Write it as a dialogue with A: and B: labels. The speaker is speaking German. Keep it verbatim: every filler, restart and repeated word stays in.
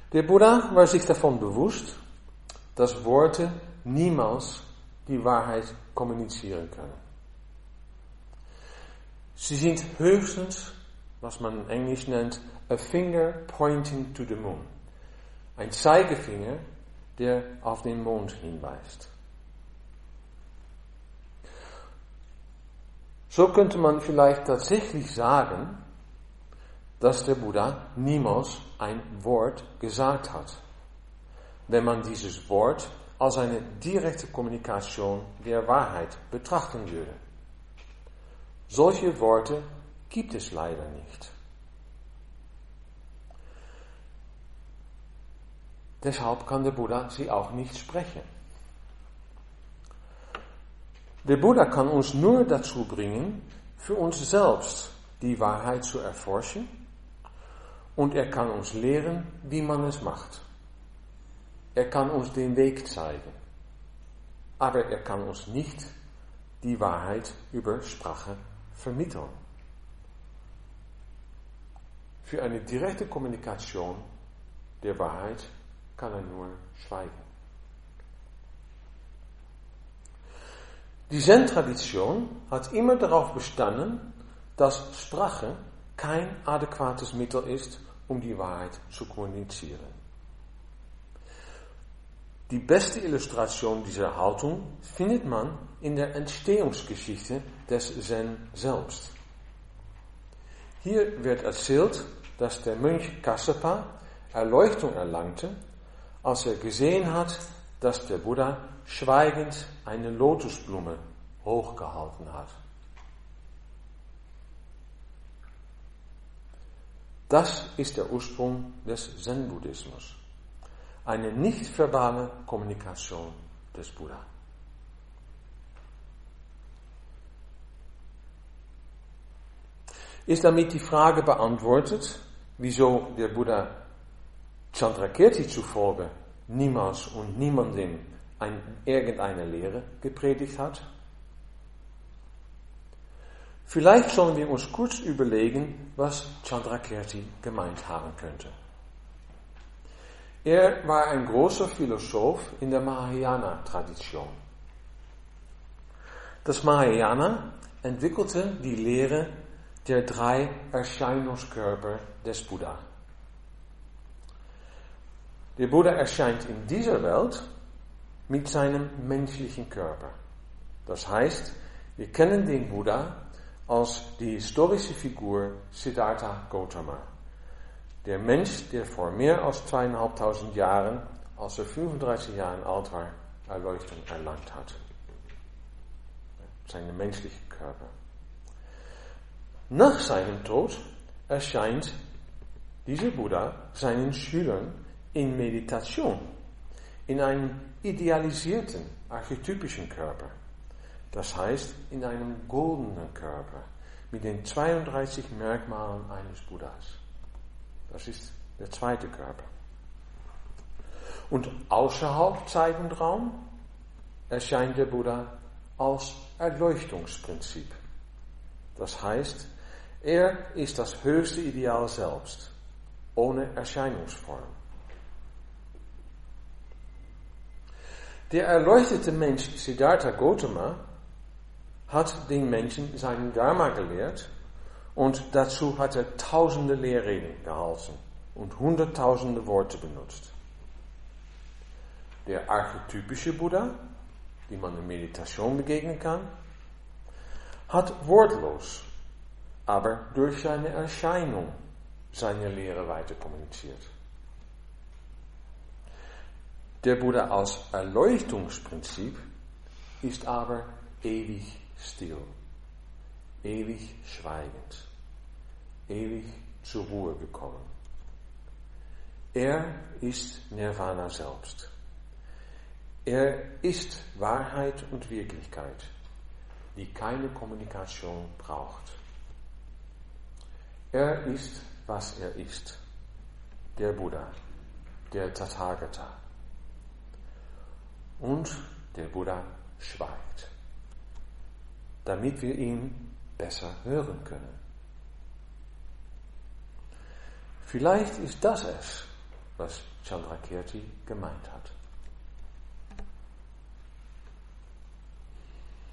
A: Der Buddha war sich davon bewusst, dass Worte niemals die Wahrheit kommunizieren können. Sie sind höchstens, was man in Englisch nennt, a finger pointing to the moon. Ein Zeigefinger, der auf den Mond hinweist. So könnte man vielleicht tatsächlich sagen, dass der Buddha niemals ein Wort gesagt hat, wenn man dieses Wort als eine direkte Kommunikation der Wahrheit betrachten würde. Solche Worte gibt es leider nicht. Deshalb kann der Buddha sie auch nicht sprechen. Der Buddha kann uns nur dazu bringen, für uns selbst die Wahrheit zu erforschen, und er kann uns lehren, wie man es macht. Er kann uns den Weg zeigen, aber er kann uns nicht die Wahrheit über Sprache vermitteln. Für eine direkte Kommunikation der Wahrheit kann er nur schweigen. Die Zen-Tradition hat immer darauf bestanden, dass Sprache kein adäquates Mittel ist, um die Wahrheit zu kommunizieren. Die beste Illustration dieser Haltung findet man in der Entstehungsgeschichte des Zen selbst. Hier wird erzählt, dass der Mönch Kassapa Erleuchtung erlangte, als er gesehen hat, dass der Buddha schweigend eine Lotusblume hochgehalten hat. Das ist der Ursprung des Zen-Buddhismus. Eine nicht-verbale Kommunikation des Buddha. Ist damit die Frage beantwortet, wieso der Buddha Chandrakirti zufolge niemals und niemandem ein, irgendeine Lehre gepredigt hat? Vielleicht sollen wir uns kurz überlegen, was Chandrakirti gemeint haben könnte. Er war ein großer Philosoph in der Mahayana-Tradition. Das Mahayana entwickelte die Lehre der drei Erscheinungskörper des Buddha. Der Buddha erscheint in dieser Welt mit seinem menschlichen Körper. Das heißt, wir kennen den Buddha als die historische Figur Siddhartha Gautama. Der Mensch, der vor mehr als zweieinhalbtausend Jahren, als er fünfunddreißig Jahre alt war, Erleuchtung erlangt hat. Sein menschlicher Körper. Nach seinem Tod erscheint dieser Buddha seinen Schülern in Meditation, in einem idealisierten, archetypischen Körper. Das heißt, in einem goldenen Körper, mit den zweiunddreißig Merkmalen eines Buddhas. Das ist der zweite Körper. Und außerhalb Zeit und Raum erscheint der Buddha als Erleuchtungsprinzip. Das heißt, er ist das höchste Ideal selbst, ohne Erscheinungsform. Der erleuchtete Mensch Siddhartha Gautama hat den Menschen seinen Dharma gelehrt und dazu hat er tausende Lehrreden gehalten und hunderttausende Worte benutzt. Der archetypische Buddha, dem man in Meditation begegnen kann, hat wortlos, aber durch seine Erscheinung seine Lehre weiter kommuniziert. Der Buddha als Erleuchtungsprinzip ist aber ewig still, ewig schweigend, ewig zur Ruhe gekommen. Er ist Nirvana selbst. Er ist Wahrheit und Wirklichkeit, die keine Kommunikation braucht. Er ist, was er ist, der Buddha, der Tathagata. Und der Buddha schweigt, damit wir ihn besser hören können. Vielleicht ist das es, was Chandrakirti gemeint hat.